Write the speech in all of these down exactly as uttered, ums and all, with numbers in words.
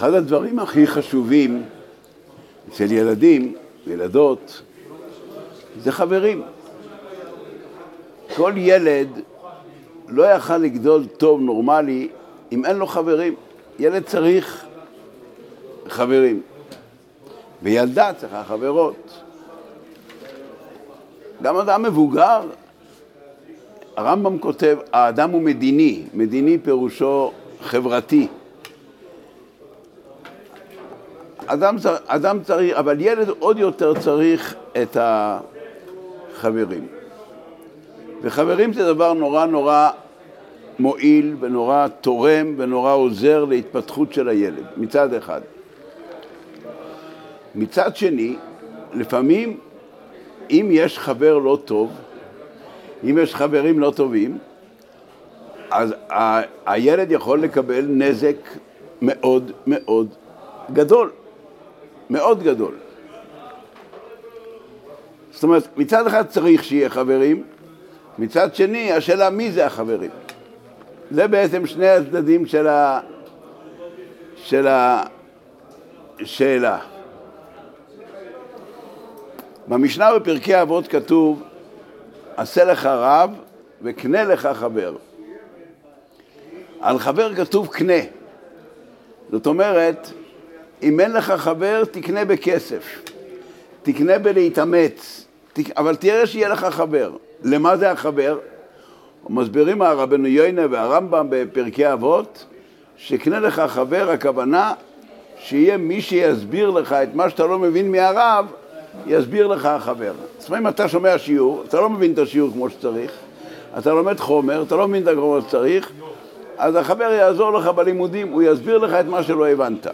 אחד הדברים הכי חשובים אצל ילדים וילדות זה חברים. כל ילד לא יכל לגדול טוב, נורמלי, אם אין לו חברים. ילד צריך חברים. וילדה צריכה חברות. גם אדם מבוגר, הרמב"ם כותב, האדם הוא מדיני. מדיני פירושו חברתי. אדם, אדם צריך, אבל ילד עוד יותר צריך את החברים. וחברים זה דבר נורא נורא מועיל ונורא תורם ונורא עוזר להתפתחות של הילד, מצד אחד. מצד שני, לפעמים אם יש חבר לא טוב, אם יש חברים לא טובים, אז ה- הילד יכול לקבל נזק מאוד מאוד גדול. מאוד גדול. זאת אומרת, מצד אחד צריך שיהיה חברים, מצד שני, השאלה מי זה החברים. זה בעצם שני הצדדים של ה... של השאלה. במשנה בפרקי אבות כתוב, עשה לך רב וקנה לך חבר. על חבר כתוב קנה. זאת אומרת, אם אין לך חבר, תקנה בכסף. תקנה בלהתאמץ. אבל תראה שיהיה לך חבר. למה זה החבר? מסבירים הרבנו יוינה והרמב"ם בפרקי אבות, שקנה לך חבר, הכוונה שיהיה מי שיסביר לך את מה שאתה לא מבין מהרב, יסביר לך החבר. זאת אומרת, אם אתה שומע שיעור, אתה לא מבין את השיעור כמו שצריך, אתה לומד חומר, אתה לא מבין את החומר שצריך, אז החבר יעזור לך בלימודים, הוא יסביר לך את מה שלא הבנת.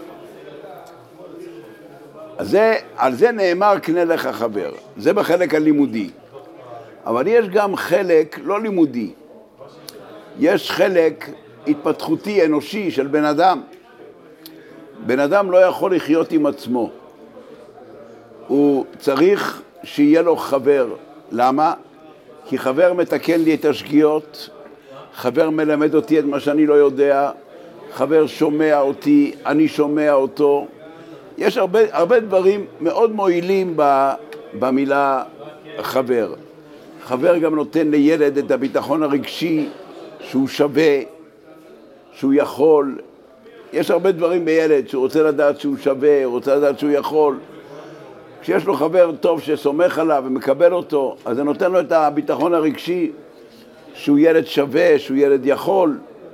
אז זה, על זה נאמר קנה לך חבר. זה בחלק הלימודי. אבל יש גם חלק לא לימודי. יש חלק התפתחותי אנושי של בן אדם. בן אדם לא יכול לחיות עם עצמו. הוא צריך שיהיה לו חבר. למה? כי חבר מתקן לי את השגיאות, חבר מלמד אותי את מה שאני לא יודע, חבר שומע אותי, אני שומע אותו. יש הרבה, הרבה דברים מאוד מועילים במילה חבר. חבר גם נותן לילד את הביטחון הרגשי שהוא שווה, שהוא יכול. יש הרבה דברים בילד שהוא רוצה לדעת שהוא שווה, הוא רוצה לדעת שהוא יכול. כשיש לו חבר טוב שסומך עליו ומקבל אותו, אז זה נותן לו את הביטחון הרגשי שהוא ילד שווה, שהוא ילד יכול.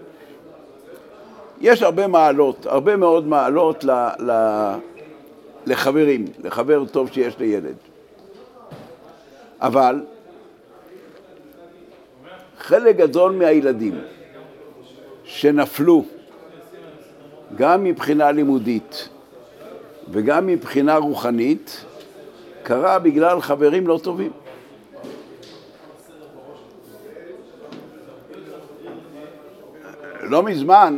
יש הרבה מעלות, הרבה מאוד מעלות ל, ל, לחברים, לחבר טוב שיש לילד. אבל חלק גדול מהילדים שנפלו גם מבחינה לימודית וגם מבחינה רוחנית קרה בגלל חברים לא טובים. לא מזמן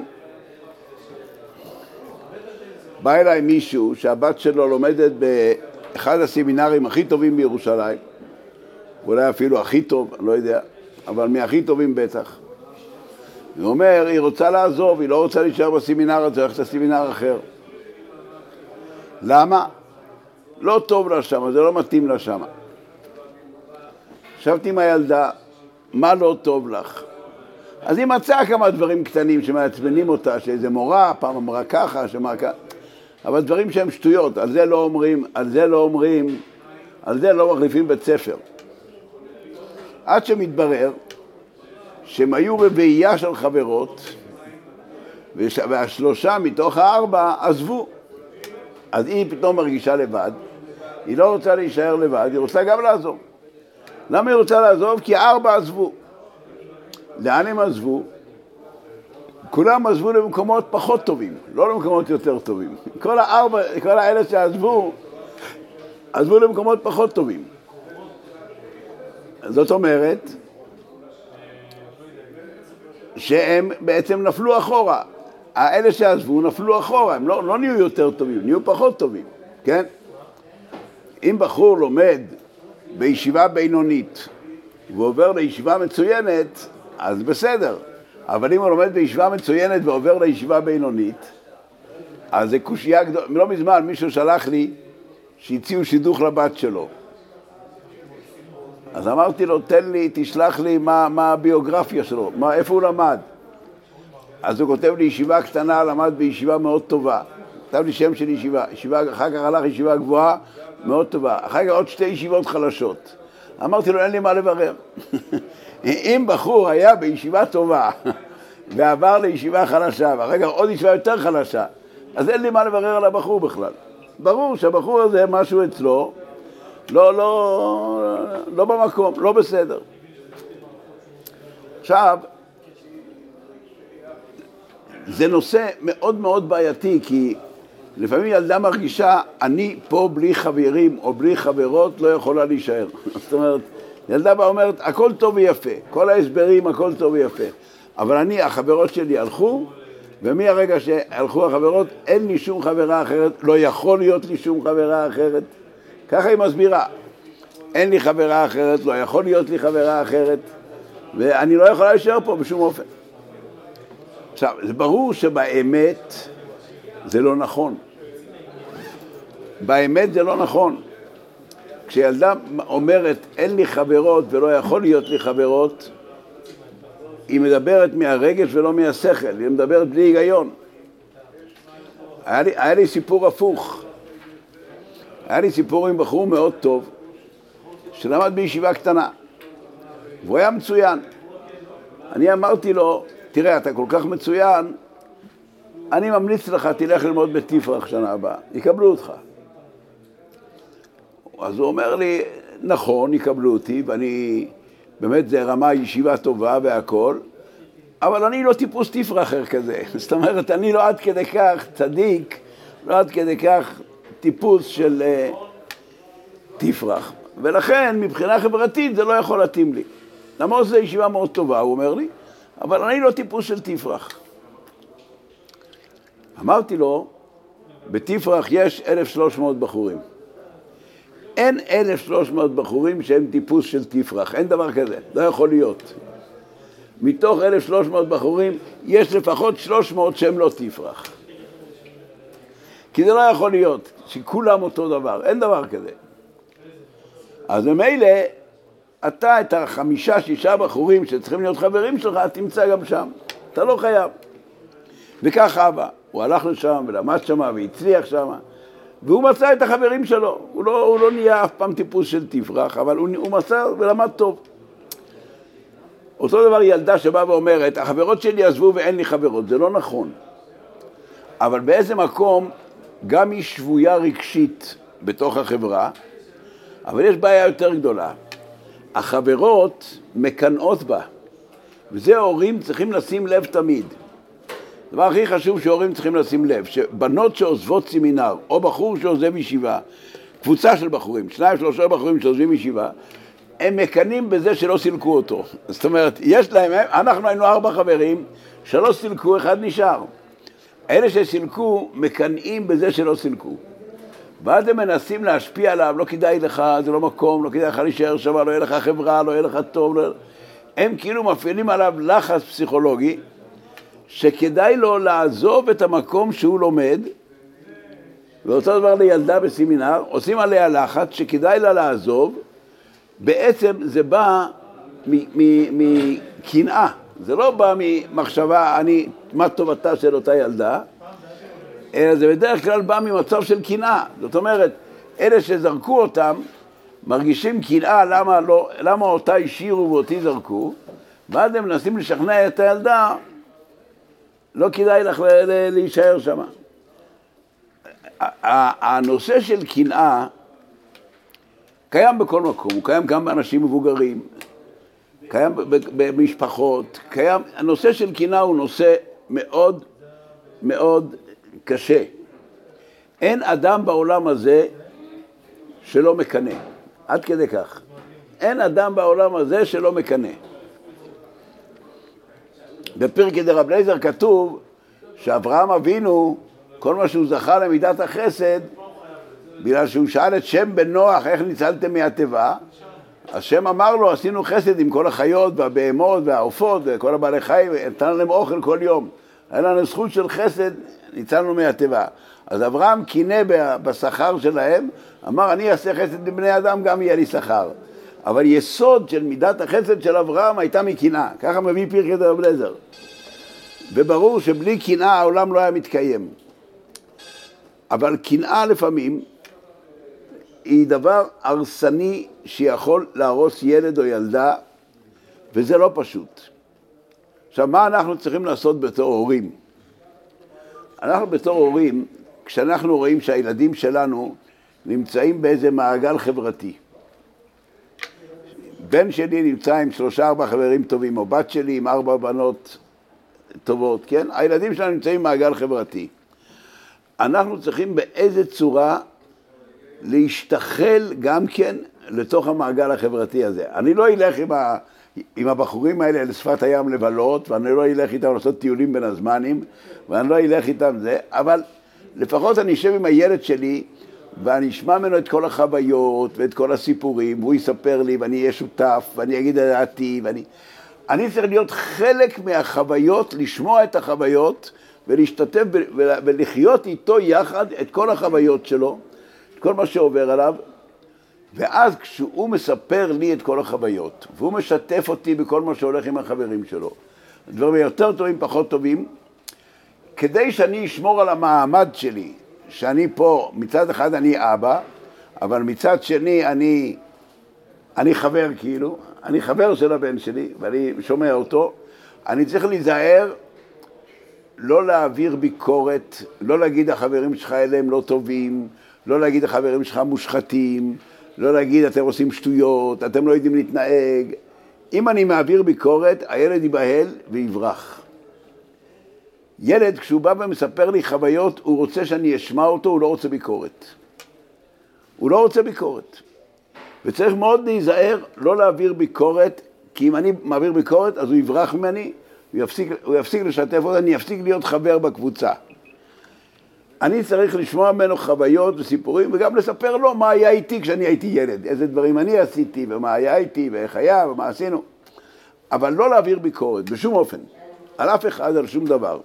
בא אליי מישהו שהבת שלו לומדת באחד הסמינרים הכי טובים בירושלים, אולי אפילו הכי טוב, אני לא יודע, אבל מהכי טובים בטח. הוא אומר, היא רוצה לעזוב, היא לא רוצה להישאר בסמינר הזה, הולכת לסמינר אחר. למה? לא טוב לה שם, זה לא מתאים לה שם. חשבתי עם הילדה, מה לא טוב לך? אז היא מצאה כמה דברים קטנים שמעצבנים אותה, שאיזה מורה, פעם אמרה ככה, שאמרה ככה. אבל דברים שהם שטויות, על זה לא אומרים, על זה לא אומרים, על זה לא מחליפים בית ספר. עד שמתברר שהם היו רביעייה של חברות, והשלושה מתוך הארבע עזבו. אז היא פתאום מרגישה לבד, היא לא רוצה להישאר לבד, היא רוצה גם לעזוב. למה היא רוצה לעזוב? כי הארבע עזבו. לאן הם עזבו? כולם עזבו למקומות פחות טובים, לא למקומות יותר טובים. כל הארבע, כל האלה שעזבו, עזבו למקומות פחות טובים. זאת אומרת, שהם בעצם נפלו אחורה. האלה שעזבו נפלו אחורה, הם לא, לא נהיו יותר טובים, נהיו פחות טובים, כן? אם בחור לומד בישיבה בינונית ועובר לישיבה מצוינת, אז בסדר. אבל אם הוא לומד בישיבה מצוינת ועובר לישיבה בינונית, אז זה קושייה גדולה, לא מזמן מישהו שלח לי שהציעו שידוך לבת שלו. אז אמרתי לו, תן לי, תשלח לי מה, מה הביוגרפיה שלו, מה, איפה הוא למד. אז הוא כותב לי, ישיבה קטנה, למד בישיבה מאוד טובה. כתב לי שם של ישיבה, ישיבה, אחר כך הלך ישיבה גבוהה, מאוד טובה. אחר כך עוד שתי ישיבות חלשות. אמרתי לו, אין לי מה לברר. אם בחור היה בישיבה טובה, ועבר לישיבה חלשה, ואחר כך עוד ישיבה יותר חלשה, אז אין לי מה לברר על הבחור בכלל. ברור שהבחור הזה משהו אצלו, לא, לא, לא במקום, לא בסדר. עכשיו, זה נושא מאוד מאוד בעייתי, כי לפעמים ילדה מרגישה, אני פה בלי חברים או בלי חברות לא יכולה להישאר. זאת אומרת, ילדה באה אומרת, הכל טוב ויפה, כל ההסברים, הכל טוב ויפה. אבל אני, החברות שלי הלכו, ומהרגע שהלכו החברות, אין לי שום חברה אחרת, לא יכול להיות לי שום חברה אחרת. ככה היא מסבירה. אין לי חברה אחרת, לא יכול להיות לי חברה אחרת, ואני לא יכולה להישאר פה בשום אופן. עכשיו, זה ברור שבאמת זה לא נכון. באמת זה לא נכון. כשילדה אומרת, אין לי חברות ולא יכול להיות לי חברות, היא מדברת מהרגש ולא מהשכל, היא מדברת בלי היגיון. היה לי, היה לי סיפור הפוך. היה לי סיפור עם בחור מאוד טוב, שלמד בישיבה קטנה, והוא היה מצוין. אני אמרתי לו, תראה, אתה כל כך מצוין, אני ממליץ לך, תלך ללמוד בתפרח שנה הבאה, יקבלו אותך. אז הוא אומר לי, נכון, יקבלו אותי, ואני, באמת זה רמה ישיבה טובה והכל, אבל אני לא טיפוס תפרחר כזה. זאת אומרת, אני לא עד כדי כך צדיק, לא עד כדי כך טיפוס של uh, תפרח. ולכן, מבחינה חברתית, זה לא יכול להתאים לי. למרות זו ישיבה מאוד טובה, הוא אומר לי, אבל אני לא טיפוס של תפרח. אמרתי לו, בתפרח יש אלף ושלוש מאות בחורים. אין אלף ושלוש מאות בחורים שהם טיפוס של תפרח, אין דבר כזה, לא יכול להיות. מתוך אלף ושלוש מאות בחורים, יש לפחות שלוש מאות שהם לא תפרח. כי זה לא יכול להיות, שכולם אותו דבר, אין דבר כזה. אז ממילא, אתה את החמישה, שישה בחורים שצריכים להיות חברים שלך, תמצא גם שם. אתה לא חייב. וכך אבא, הוא הלך לשם ולמד שם והצליח שם, והוא מצא את החברים שלו. הוא לא, הוא לא נהיה אף פעם טיפוס של תפרח, אבל הוא, הוא מצא ולמד טוב. אותו דבר ילדה שבאה ואומרת, החברות שלי עזבו ואין לי חברות. זה לא נכון. אבל באיזה מקום גם היא שבויה רגשית בתוך החברה, אבל יש בעיה יותר גדולה. החברות מקנאות בה, וזה ההורים צריכים לשים לב תמיד. הדבר הכי חשוב שההורים צריכים לשים לב, שבנות שעוזבות סמינר, או בחור שעוזב ישיבה, קבוצה של בחורים, שניים שלושה בחורים שעוזבים ישיבה, הם מקנים בזה שלא סילקו אותו. זאת אומרת, יש להם, אנחנו היינו ארבע חברים, שלא סילקו, אחד נשאר. אלה שסילקו מקנאים בזה שלא סילקו. ואז הם מנסים להשפיע עליו, לא כדאי לך, זה לא מקום, לא כדאי לך להישאר שם, לא יהיה לך חברה, לא יהיה לך טוב. לא... הם כאילו מפעילים עליו לחץ פסיכולוגי, שכדאי לו לעזוב את המקום שהוא לומד, ואותו דבר לילדה בסמינר, עושים עליה לחץ שכדאי לה לעזוב, בעצם זה בא מקנאה, זה לא בא ממחשבה, אני, מה טובתה של אותה ילדה, אלא זה בדרך כלל בא ממצב של קנאה. זאת אומרת, אלה שזרקו אותם, מרגישים קנאה למה, לא, למה אותה השאירו ואותי זרקו, ואז הם מנסים לשכנע את הילדה, לא כדאי לך להישאר שם. הנושא של קנאה קיים בכל מקום, הוא קיים גם באנשים מבוגרים, קיים במשפחות, קיים, הנושא של קנאה הוא נושא מאוד מאוד קשה. אין אדם בעולם הזה שלא מקנא, עד כדי כך. אין אדם בעולם הזה שלא מקנא. בפרקי דרב אליעזר כתוב שאברהם אבינו, כל מה שהוא זכה למידת החסד, בגלל שהוא שאל את שם בן נוח איך ניצלתם מהטבע, אז שם אמר לו, עשינו חסד עם כל החיות והבהמות והעופות וכל הבעלי חיים, נתן להם אוכל כל יום. היה לנו זכות של חסד, ניצלנו מהטבע. אז אברהם קינא בשכר שלהם, אמר, אני אעשה חסד לבני אדם, גם יהיה לי שכר. אבל יסוד של מידת החסד של אברהם הייתה מקנאה. ככה מביא פרקי רב אליעזר. וברור שבלי קנאה העולם לא היה מתקיים. אבל קנאה לפעמים היא דבר הרסני שיכול להרוס ילד או ילדה, וזה לא פשוט. עכשיו, מה אנחנו צריכים לעשות בתור הורים? אנחנו בתור הורים, כשאנחנו רואים שהילדים שלנו נמצאים באיזה מעגל חברתי, בן שלי נמצא עם שלושה ארבע חברים טובים, או בת שלי עם ארבע בנות טובות, כן? הילדים שלנו נמצאים במעגל חברתי. אנחנו צריכים באיזה צורה להשתחל גם כן לתוך המעגל החברתי הזה. אני לא אלך עם, ה... עם הבחורים האלה לשפת הים לבלות, ואני לא אלך איתם לעשות טיולים בין הזמנים, ואני לא אלך איתם זה, אבל לפחות אני אשב עם הילד שלי, ואני אשמע ממנו את כל החוויות ואת כל הסיפורים, והוא יספר לי ואני אהיה שותף, ואני אגיד את דעתי, ואני... אני צריך להיות חלק מהחוויות, לשמוע את החוויות, ולהשתתף ולחיות איתו יחד את כל החוויות שלו, את כל מה שעובר עליו, ואז כשהוא מספר לי את כל החוויות, והוא משתף אותי בכל מה שהולך עם החברים שלו, דברים יותר טובים, פחות טובים, כדי שאני אשמור על המעמד שלי, שאני פה, מצד אחד אני אבא, אבל מצד שני אני, אני חבר כאילו, אני חבר של הבן שלי, ואני שומע אותו, אני צריך להיזהר, לא להעביר ביקורת, לא להגיד החברים שלך אלה הם לא טובים, לא להגיד החברים שלך מושחתים, לא להגיד אתם עושים שטויות, אתם לא יודעים להתנהג. אם אני מעביר ביקורת, הילד ייבהל ויברח. ילד, כשהוא בא ומספר לי חוויות, הוא רוצה שאני אשמע אותו, הוא לא רוצה ביקורת. הוא לא רוצה ביקורת. וצריך מאוד להיזהר, לא להעביר ביקורת, כי אם אני מעביר ביקורת, אז הוא יברח ממני, הוא יפסיק, הוא יפסיק לשתף אותה, אני אפסיק להיות חבר בקבוצה. אני צריך לשמוע ממנו חוויות וסיפורים, וגם לספר לו מה היה איתי כשאני הייתי ילד, איזה דברים אני עשיתי, ומה היה איתי, ואיך היה, ומה עשינו. אבל לא להעביר ביקורת, בשום אופן, על אף אחד, על שום דבר.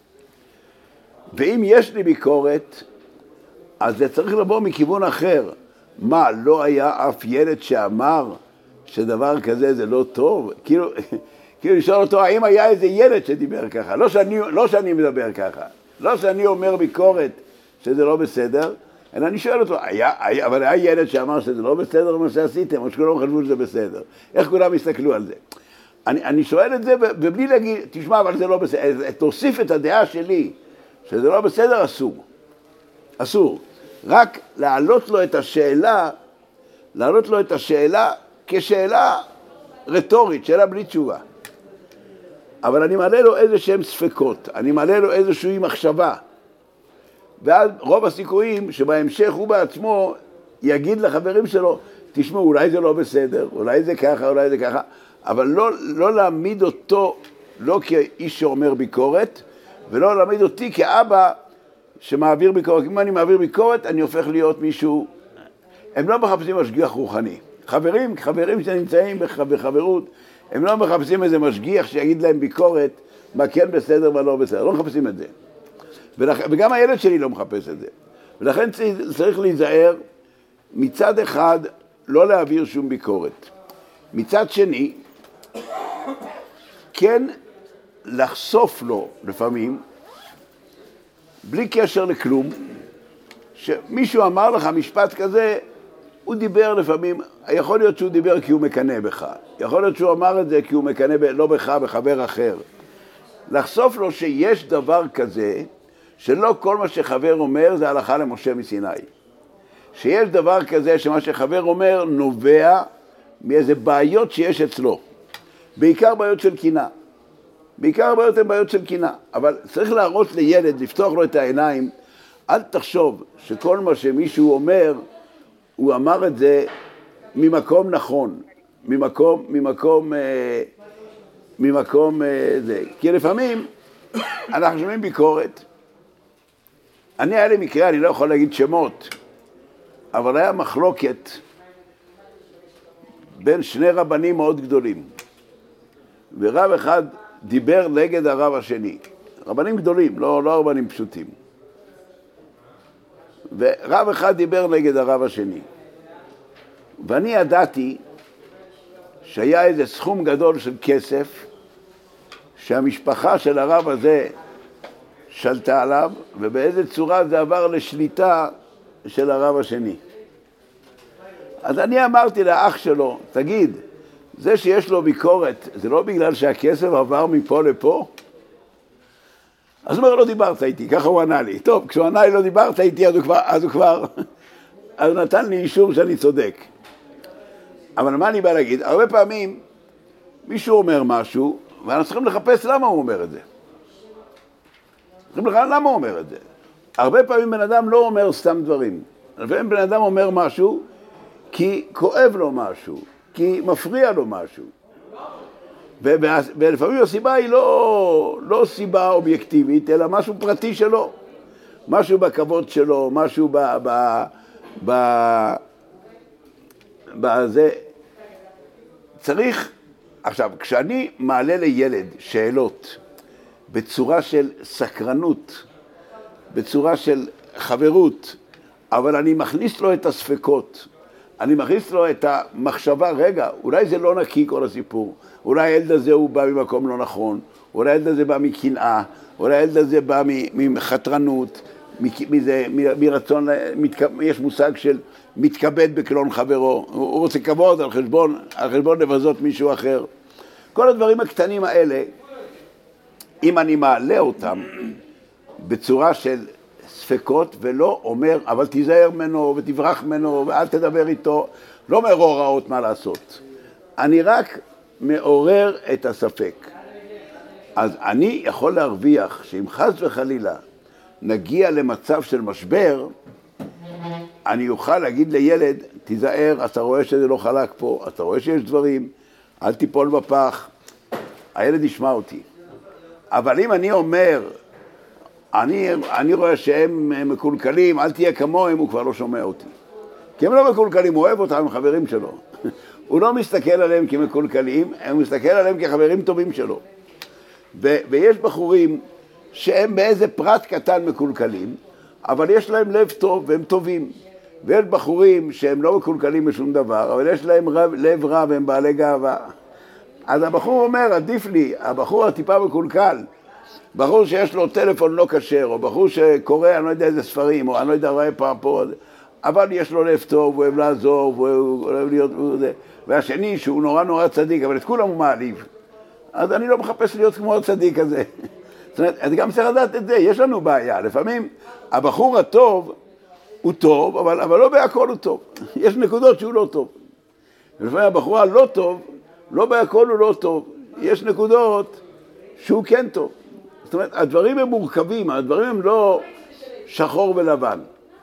ואם יש לי ביקורת, אז זה צריך לבוא מכיוון אחר. מה, לא היה אף ילד שאמר שדבר כזה זה לא טוב? כאילו, כאילו לשאול אותו, האם היה איזה ילד שדיבר ככה? לא שאני, לא שאני מדבר ככה. לא שאני אומר ביקורת שזה לא בסדר, אלא אני שואל אותו, היה, היה, אבל היה ילד שאמר שזה לא בסדר מה שעשיתם, או שכולם חשבו שזה בסדר. איך כולם הסתכלו על זה? אני, אני שואל את זה, ובלי להגיד, תשמע, אבל זה לא בסדר. תוסיף את הדעה שלי, שזה לא בסדר, אסור. אסור. רק להעלות לו את השאלה, להעלות לו את השאלה כשאלה רטורית, שאלה בלי תשובה. אבל אני מעלה לו איזה שהם ספקות, אני מעלה לו איזושהי מחשבה. ואז רוב הסיכויים שבהמשך הוא בעצמו יגיד לחברים שלו, תשמעו, אולי זה לא בסדר, אולי זה ככה, אולי זה ככה, אבל לא, לא להעמיד אותו, לא כאיש שאומר ביקורת, ולא להעמיד אותי כאבא שמעביר ביקורת. אם אני מעביר ביקורת, אני הופך להיות מישהו, הם לא מחפשים משגיח רוחני. חברים, חברים שנמצאים בחברות, הם לא מחפשים איזה משגיח שיגיד להם ביקורת, מה כן בסדר, מה לא בסדר. לא מחפשים את זה. ולכ... וגם הילד שלי לא מחפש את זה. ולכן צריך להיזהר, מצד אחד, לא להעביר שום ביקורת. מצד שני, כן לחשוף לו לפעמים, בלי קשר לכלום, שמישהו אמר לך משפט כזה, הוא דיבר לפעמים, יכול להיות שהוא דיבר כי הוא מקנא בך, יכול להיות שהוא אמר את זה כי הוא מקנא ב, לא בך, בחבר אחר. לחשוף לו שיש דבר כזה, שלא כל מה שחבר אומר זה הלכה למשה מסיני. שיש דבר כזה שמה שחבר אומר נובע מאיזה בעיות שיש אצלו. בעיקר בעיות של קנאה. בעיקר הבעיות הן בעיות של קנאה. אבל צריך להראות לילד, לפתוח לו את העיניים, אל תחשוב שכל מה שמישהו אומר, הוא אמר את זה ממקום נכון, ממקום, ממקום, אה, ממקום אה, זה. כי לפעמים אנחנו שומעים ביקורת. אני היה לי מקרה, אני לא יכול להגיד שמות, אבל היה מחלוקת בין שני רבנים מאוד גדולים. ורב אחד דיבר נגד הרב השני. רבנים גדולים, לא, לא רבנים פשוטים. ורב אחד דיבר נגד הרב השני. ואני ידעתי שהיה איזה סכום גדול של כסף שהמשפחה של הרב הזה שלטה עליו, ובאיזה צורה זה עבר לשליטה של הרב השני. אז אני אמרתי לאח שלו, תגיד, זה שיש לו ביקורת, זה לא בגלל שהכסף עבר מפה לפה? אז הוא אומר, לא דיברת איתי, ככה הוא ענה לי. טוב, כשהוא ענה לי לא דיברת איתי, אז הוא כבר, אז הוא כבר, אז הוא נתן לי אישור שאני צודק. אבל מה אני בא להגיד? הרבה פעמים מישהו אומר משהו, ואנחנו צריכים לחפש למה הוא אומר את זה. צריכים לחפש למה הוא אומר את זה. הרבה פעמים בן אדם לא אומר סתם דברים. לפעמים בן אדם אומר משהו כי כואב לו משהו, כי מפריע לו משהו. ולפעמים הסיבה היא לא, לא סיבה אובייקטיבית, אלא משהו פרטי שלו. משהו בכבוד שלו, משהו ב... ב, ב בזה. צריך, עכשיו, כשאני מעלה לילד שאלות בצורה של סקרנות, בצורה של חברות, אבל אני מכניס לו את הספקות, אני מכניס לו את המחשבה, רגע, אולי זה לא נקי כל הסיפור, אולי הילד הזה הוא בא ממקום לא נכון, אולי הילד הזה בא מקנאה, אולי הילד הזה בא מחתרנות, מזה, מרצון, יש מושג של מתכבד בקלון חברו, הוא רוצה כבוד על חשבון, על חשבון לבזות מישהו אחר. כל הדברים הקטנים האלה, אם אני מעלה אותם בצורה של ספקות ולא אומר, אבל תיזהר ממנו ותברח ממנו ואל תדבר איתו, לא אומר הוראות מה לעשות. אני רק מעורר את הספק. אז אני יכול להרוויח שאם חס וחלילה נגיע למצב של משבר, אני אוכל להגיד לילד, תיזהר, אתה רואה שזה לא חלק פה, אתה רואה שיש דברים, אל תיפול בפח, הילד ישמע אותי. אבל אם אני אומר, אני, אני רואה שהם מקולקלים, אל תהיה כמוהם, הוא כבר לא שומע אותי. כי הם לא מקולקלים, הוא אוהב אותם, הם חברים שלו. הוא לא מסתכל עליהם כמקולקלים, הוא מסתכל עליהם כחברים טובים שלו. ו- ויש בחורים שהם באיזה פרט קטן מקולקלים, אבל יש להם לב טוב והם טובים. ויש בחורים שהם לא מקולקלים בשום דבר, אבל יש להם רב, לב רע והם בעלי גאווה. אז הבחור אומר, עדיף לי, הבחור הטיפה מקולקל, בחור שיש לו טלפון לא כשר, או בחור שקורא, אני לא יודע איזה ספרים, או אני לא יודע, רואה פעם פה, אבל יש לו לב טוב, הוא אוהב לעזוב, הוא אוהב להיות, והשני שהוא נורא נורא צדיק, אבל את כולם הוא מעליב. אז אני לא מחפש להיות כמו הצדיק הזה. זאת אומרת, אני גם צריך לדעת את זה, יש לנו בעיה. לפעמים הבחור הטוב הוא טוב, אבל, אבל לא בהכל הוא טוב. יש נקודות שהוא לא טוב. ולפעמים הבחור הלא טוב, לא בהכל הוא לא טוב. יש נקודות שהוא כן טוב. זאת אומרת, הדברים הם מורכבים, הדברים הם לא שחור ולבן.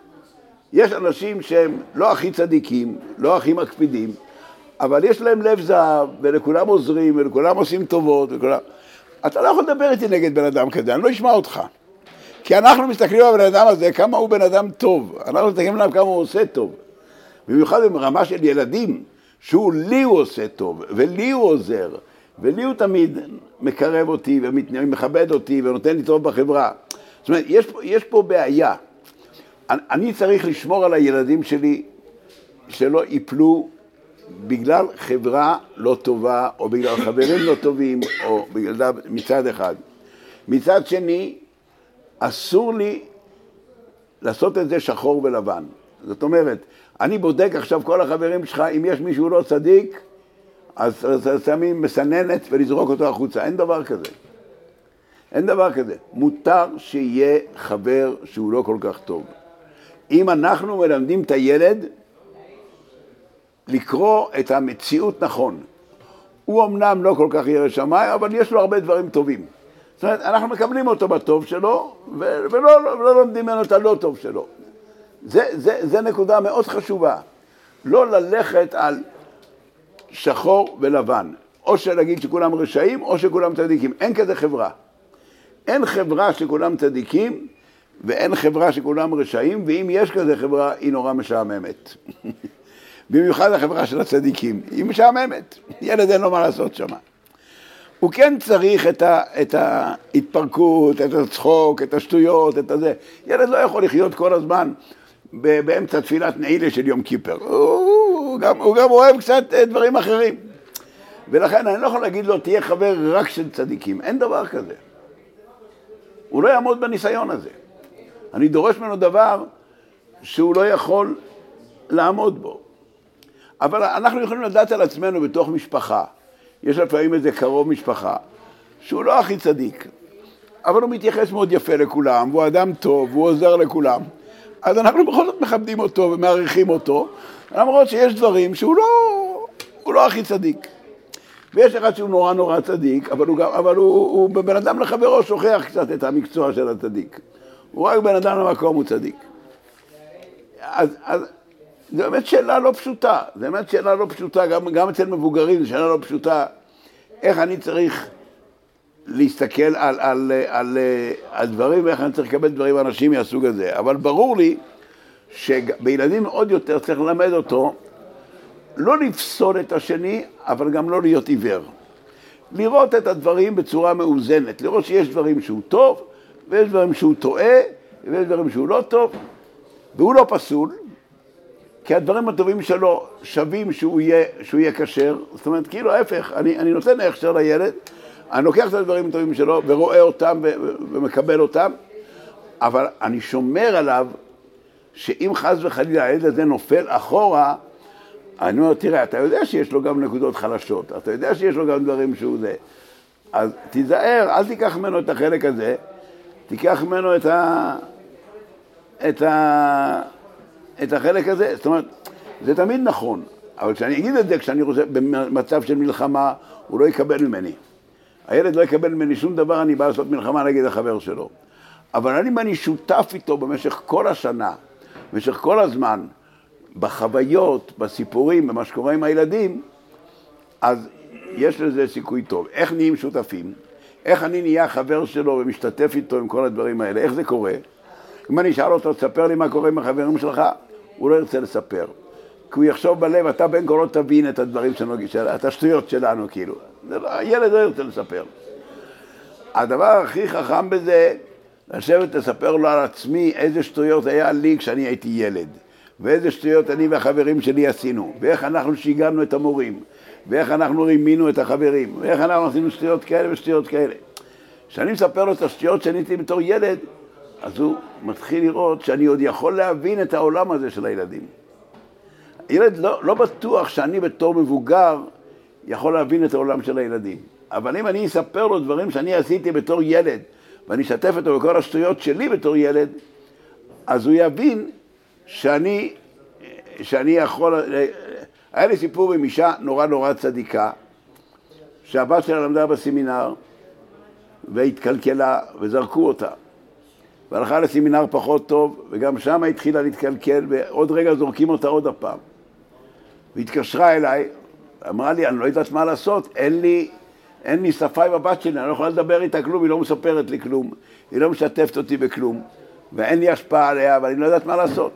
יש אנשים שהם לא הכי צדיקים, לא הכי מקפידים, אבל יש להם לב זהב, ולכולם עוזרים, ולכולם עושים טובות, וכולם... אתה לא יכול לדבר איתי נגד בן אדם כזה, אני לא אשמע אותך. כי אנחנו מסתכלים על בן אדם הזה, כמה הוא בן אדם טוב. אנחנו מסתכלים עליו כמה הוא עושה טוב. במיוחד ברמה של ילדים, שהוא לי הוא עושה טוב, ולי הוא עוזר, ולי הוא תמיד מקרב אותי, ומכבד אותי, ונותן לי טוב בחברה. זאת אומרת, יש פה, יש פה בעיה. אני צריך לשמור על הילדים שלי, שלא ייפלו בגלל חברה לא טובה, או בגלל חברים לא טובים, או בגלל מצד אחד. מצד שני, אסור לי לעשות את זה שחור ולבן. זאת אומרת, אני בודק עכשיו כל החברים שלך, אם יש מישהו לא צדיק, אז שמים מסננת ולזרוק אותו החוצה. אין דבר כזה. אין דבר כזה. מותר שיהיה חבר שהוא לא כל כך טוב. אם אנחנו מלמדים את הילד לקרוא את המציאות נכון, הוא אמנם לא כל כך ירא שמיים, אבל יש לו הרבה דברים טובים. זאת אומרת, אנחנו מקבלים אותו בטוב שלו, ולא לא לומדים ממנו את הלא טוב שלו. זה, זה, זה נקודה מאוד חשובה. לא ללכת על שחור ולבן. או שלהגיד שכולם רשעים, או שכולם צדיקים. אין כזה חברה. אין חברה שכולם צדיקים, ואין חברה שכולם רשעים, ואם יש כזה חברה, היא נורא משעממת. במיוחד החברה של הצדיקים, היא משעממת. ילד אין לו מה לעשות שם. הוא כן צריך את, ה, את ההתפרקות, את הצחוק, את השטויות, את הזה. ילד לא יכול לחיות כל הזמן באמצע תפילת נעילה של יום כיפר. הוא, הוא, גם, הוא גם אוהב קצת דברים אחרים. ולכן אני לא יכול להגיד לו, תהיה חבר רק של צדיקים. אין דבר כזה. הוא לא יעמוד בניסיון הזה. אני דורש ממנו דבר שהוא לא יכול לעמוד בו. אבל אנחנו יכולים לדעת על עצמנו בתוך משפחה. יש לפעמים איזה קרוב משפחה, שהוא לא הכי צדיק, אבל הוא מתייחס מאוד יפה לכולם, והוא אדם טוב, והוא עוזר לכולם. אז אנחנו בכל זאת מכבדים אותו ומעריכים אותו, למרות שיש דברים שהוא לא, הוא לא הכי צדיק. ויש אחד שהוא נורא נורא צדיק, אבל הוא, גם, אבל הוא, הוא בבן אדם לחברו שוכח קצת את המקצוע של הצדיק. הוא רק בן אדם למקום, הוא צדיק. אז, אז זו באמת שאלה לא פשוטה, זו באמת שאלה לא פשוטה, גם, גם אצל מבוגרים זו שאלה לא פשוטה, איך אני צריך להסתכל על, על, על, על, על דברים, ואיך אני צריך לקבל דברים אנשים מהסוג הזה. אבל ברור לי שבילדים עוד יותר צריך ללמד אותו, לא לפסול את השני, אבל גם לא להיות עיוור. לראות את הדברים בצורה מאוזנת, לראות שיש דברים שהוא טוב, ויש דברים שהוא טועה, ויש דברים שהוא לא טוב, והוא לא פסול, כי הדברים הטובים שלו שווים שהוא יהיה, שהוא יהיה כשר. זאת אומרת, כאילו ההפך, אני, אני נותן הכשר לילד, אני לוקח את הדברים הטובים שלו ורואה אותם ו- ומקבל אותם, אבל אני שומר עליו שאם חס וחלילה הילד הזה נופל אחורה, אני אומר, תראה, אתה יודע שיש לו גם נקודות חלשות, אתה יודע שיש לו גם דברים שהוא זה. אז תיזהר, אל תיקח ממנו את החלק הזה, תיקח ממנו את ה... את ה... את החלק הזה. זאת אומרת, זה תמיד נכון, אבל כשאני אגיד את זה, כשאני רוצה, במצב של מלחמה, הוא לא יקבל ממני. הילד לא יקבל ממני שום דבר, אני בא לעשות מלחמה נגד החבר שלו. אבל אם אני שותף איתו במשך כל השנה, במשך כל הזמן, בחוויות, בסיפורים, במה שקורה עם הילדים, אז יש לזה סיכוי טוב. איך נהיים שותפים? איך אני נהיה חבר שלו ומשתתף איתו עם כל הדברים האלה? איך זה קורה? אם אני אשאל אותו, תספר לי מה קורה עם החברים שלך, הוא לא ירצה לספר. כי הוא יחשוב בלב, אתה בן גורו תבין את הדברים שלנו, את השטויות שלנו, כאילו. הילד לא ירצה לספר. הדבר הכי חכם בזה, לשבת לספר לו על עצמי איזה שטויות היה לי כשאני הייתי ילד. ואיזה שטויות אני והחברים שלי עשינו. ואיך אנחנו שיגענו את המורים. ואיך אנחנו רימינו את החברים. ואיך אנחנו עשינו שטויות כאלה ושטויות כאלה. כשאני מספר לו את השטויות שאני הייתי בתור ילד, אז הוא מתחיל לראות שאני עוד יכול להבין את העולם הזה של הילדים. הילד לא, לא בטוח שאני בתור מבוגר יכול להבין את העולם של הילדים. אבל אם אני אספר לו דברים שאני עשיתי בתור ילד, ואני אשתף אותו בכל השטויות שלי בתור ילד, אז הוא יבין שאני, שאני יכול... היה לי סיפור עם אישה נורא נורא צדיקה, שהבת שלה למדה בסמינר, והתקלקלה, וזרקו אותה. והלכה לסמינר פחות טוב, וגם שם התחילה להתקלקל, ועוד רגע זורקים אותה עוד הפעם. והתקשרה אליי, אמרה לי, אני לא יודעת מה לעשות, אין לי, אין לי שפה עם הבת שלי, אני לא יכולה לדבר איתה כלום, היא לא מספרת לי כלום, היא לא משתפת אותי בכלום, ואין לי השפעה עליה, אבל אני לא יודעת מה לעשות.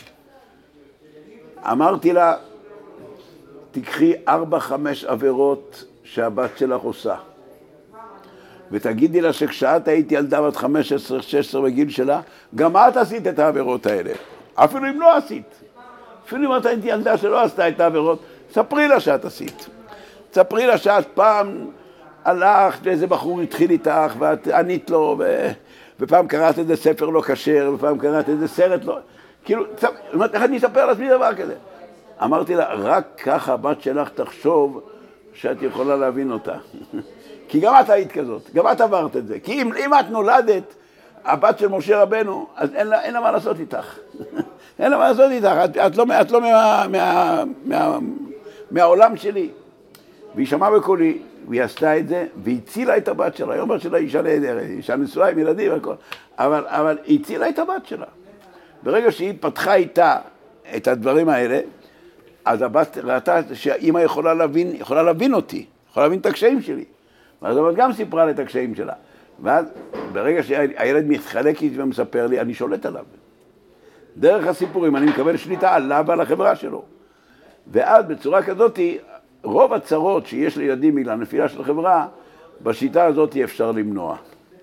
אמרתי לה, תקחי ארבע, חמש עבירות שהבת שלך עושה. ותגידי לה שכשאת היית ילדה בת חמש עשרה שש עשרה בגיל שלה, גם את עשית את העבירות האלה. אפילו אם לא עשית. אפילו אם את היית ילדה שלא עשתה את העבירות, ספרי לה שאת עשית. ספרי לה שאת פעם הלכת לאיזה בחור התחיל איתך ואת ענית לו, ו... ופעם קראת איזה ספר לא כשר, ופעם קראת איזה סרט לא... כאילו, איך אני אספר לעצמי דבר כזה? אמרתי לה, רק ככה הבת שלך תחשוב שאת יכולה להבין אותה. כי גם את היית כזאת, גם את עברת את זה. כי אם, אם את נולדת, הבת של משה רבנו, אז אין לה, אין לה מה לעשות איתך. אין לה מה לעשות איתך, את, את לא, את לא מה, מה, מה, מהעולם שלי. והיא שמעה בקולי, והיא עשתה את זה, והיא הצילה את הבת שלה. היום הבת שלה אישה נהדרת, אישה נשואה עם ילדים והכל. אבל, אבל היא הצילה את הבת שלה. ברגע שהיא פתחה איתה את הדברים האלה, אז הבת ראתה שהאמא יכולה להבין, יכולה להבין אותי, יכולה להבין את הקשיים שלי. ואז הבת גם סיפרה לי את הקשיים שלה. ואז ברגע שהילד מתחלק איתי ומספר לי, אני שולט עליו. דרך הסיפורים אני מקבל שליטה עליו ועל החברה שלו. ואז בצורה כזאת, רוב הצרות שיש לילדים בגלל נפילה של חברה, בשיטה הזאת אפשר למנוע.